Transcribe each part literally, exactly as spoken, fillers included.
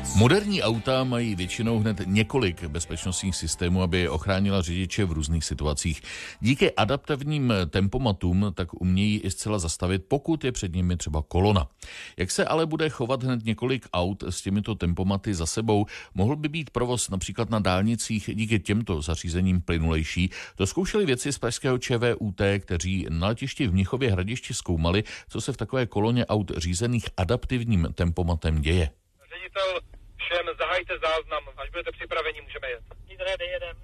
Moderní auta mají většinou hned několik bezpečnostních systémů, aby ochránila řidiče v různých situacích. Díky adaptivním tempomatům tak umějí i zcela zastavit, pokud je před nimi třeba kolona. Jak se ale bude chovat hned několik aut s těmito tempomaty za sebou, mohl by být provoz například na dálnicích díky těmto zařízením plynulejší. To zkoušeli vědci z pražského ČVUT, kteří na letišti v Mnichově Hradišti zkoumali, co se v takové koloně aut řízených adaptivním tempomatem děje. Ředitel, všem zahajte záznam, až budete připraveni, můžeme jet. Jedem.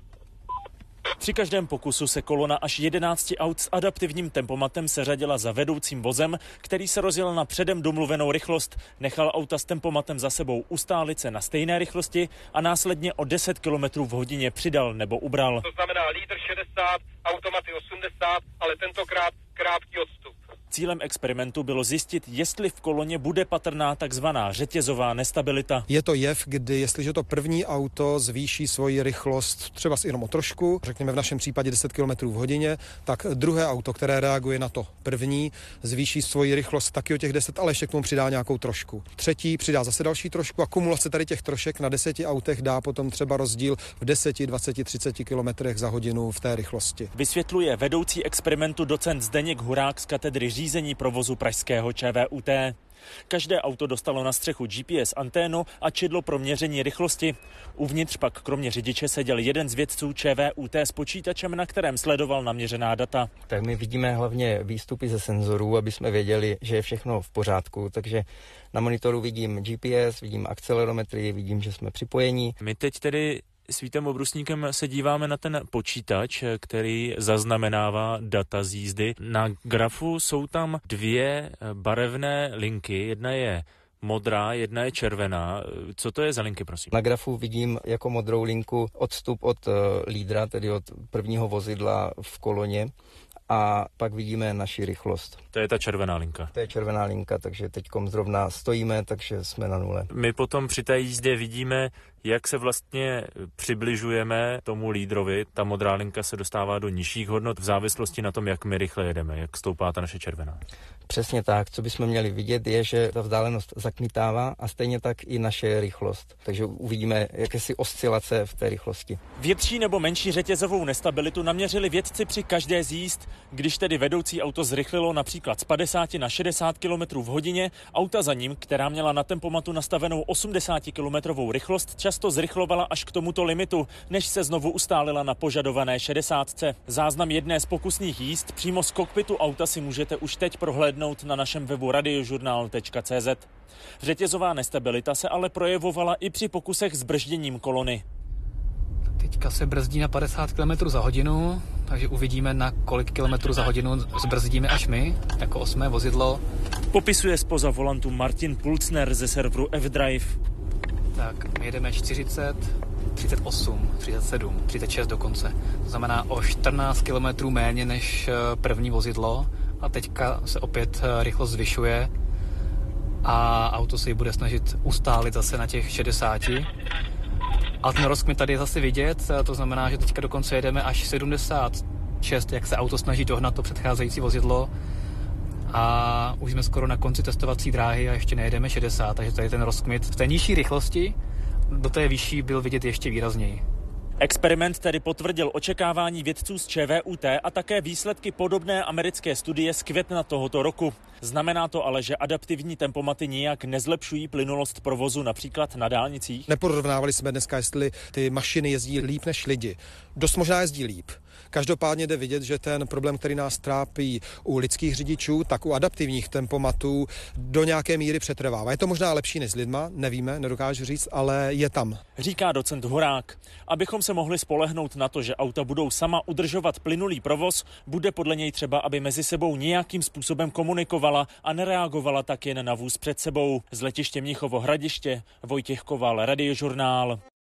Při každém pokusu se kolona až jedenácti aut s adaptivním tempomatem seřadila za vedoucím vozem, který se rozjel na předem domluvenou rychlost, nechal auta s tempomatem za sebou ustálit se na stejné rychlosti a následně o deset kilometrů v hodině přidal nebo ubral. To znamená lídr šedesát, automaty osmdesát, ale tentokrát krátký odstup. Cílem experimentu bylo zjistit, jestli v koloně bude patrná takzvaná řetězová nestabilita. Je to jev, kdy jestliže to první auto zvýší svoji rychlost třeba jenom o trošku, řekněme v našem případě deset kilometrů v hodině, tak druhé auto, které reaguje na to první, zvýší svoji rychlost taky o těch deset, ale ještě k tomu přidá nějakou trošku. Třetí přidá zase další trošku a kumulace tady těch trošek na deseti autech dá potom třeba rozdíl v deseti, dvaceti, třiceti kilometrech za hodinu v té rychlosti. Vysvětluje vedoucí experimentu docent Zdeněk Hurák z katedry řízení provozu pražského ČVUT. Každé auto dostalo na střechu G P S anténu a čidlo pro měření rychlosti. Uvnitř pak kromě řidiče seděl jeden z vědců ČVUT s počítačem, na kterém sledoval naměřená data. Tak my vidíme hlavně výstupy ze senzorů, aby jsme věděli, že je všechno v pořádku, takže na monitoru vidím G P S, vidím akcelerometrii, vidím, že jsme připojení. My teď tedy s Vítem Obrusníkem se díváme na ten počítač, který zaznamenává data z jízdy. Na grafu jsou tam dvě barevné linky, jedna je modrá, jedna je červená. Co to je za linky, prosím? Na grafu vidím jako modrou linku odstup od lídra, tedy od prvního vozidla v koloně. A pak vidíme naši rychlost. To je ta červená linka. To je červená linka, takže teďkom zrovna stojíme, takže jsme na nule. My potom při té jízdě vidíme, jak se vlastně přibližujeme tomu lídrovi. Ta modrá linka se dostává do nižších hodnot v závislosti na tom, jak my rychle jedeme, jak stoupá ta naše červená. Přesně tak. Co bychom měli vidět, je, že ta vzdálenost zakmitává a stejně tak i naše rychlost. Takže uvidíme jakési oscilace v té rychlosti. Větší nebo menší řetězovou nestabilitu naměřili vědci při každé z jízd. Když tedy vedoucí auto zrychlilo například z padesáti na šedesát kilometrů v hodině, auta za ním, která měla na tempomatu nastavenou osmdesátikilometrovou rychlost, často zrychlovala až k tomuto limitu, než se znovu ustálila na požadované šedesátce. Záznam jedné z pokusných jízd přímo z kokpitu auta si můžete už teď prohlédnout na našem webu radiožurnál tečka cé zet. Řetězová nestabilita se ale projevovala i při pokusech s bržděním kolony. Teďka se brzdí na padesát kilometrů za hodinu, takže uvidíme, na kolik kilometrů za hodinu zbrzdíme až my, jako osmé vozidlo. Popisuje zpoza volantu Martin Pulcner ze serveru F-Drive. Tak, my jedeme čtyřicet, třicet osm, třicet sedm, třicet šest dokonce. To znamená o čtrnáct kilometrů méně než první vozidlo a teďka se opět rychlost zvyšuje a auto se ji bude snažit ustálit zase na těch šedesáti. A ten rozkmit tady je zase vidět, to znamená, že teďka dokonce jedeme až sedmdesát šest, jak se auto snaží dohnat to předcházející vozidlo. A už jsme skoro na konci testovací dráhy a ještě nejedeme šedesát, takže tady ten rozkmit v té nižší rychlosti do té vyšší byl vidět ještě výrazněji. Experiment tedy potvrdil očekávání vědců z ČVUT a také výsledky podobné americké studie z května tohoto roku. Znamená to ale, že adaptivní tempomaty nijak nezlepšují plynulost provozu například na dálnicích? Neporovnávali jsme dneska, jestli ty mašiny jezdí líp než lidi. Dost možná jezdí líp. Každopádně jde vidět, že ten problém, který nás trápí u lidských řidičů, tak u adaptivních tempomatů do nějaké míry přetrvává. Je to možná lepší než s lidma, nevíme, nedokážu říct, ale je tam. Říká docent Horák. Abychom se mohli spolehnout na to, že auta budou sama udržovat plynulý provoz, bude podle něj třeba, aby mezi sebou nějakým způsobem komunikovala a nereagovala tak jen na vůz před sebou. Z letiště Mnichovo Hradiště Vojtěch Koval, Radiožurnál.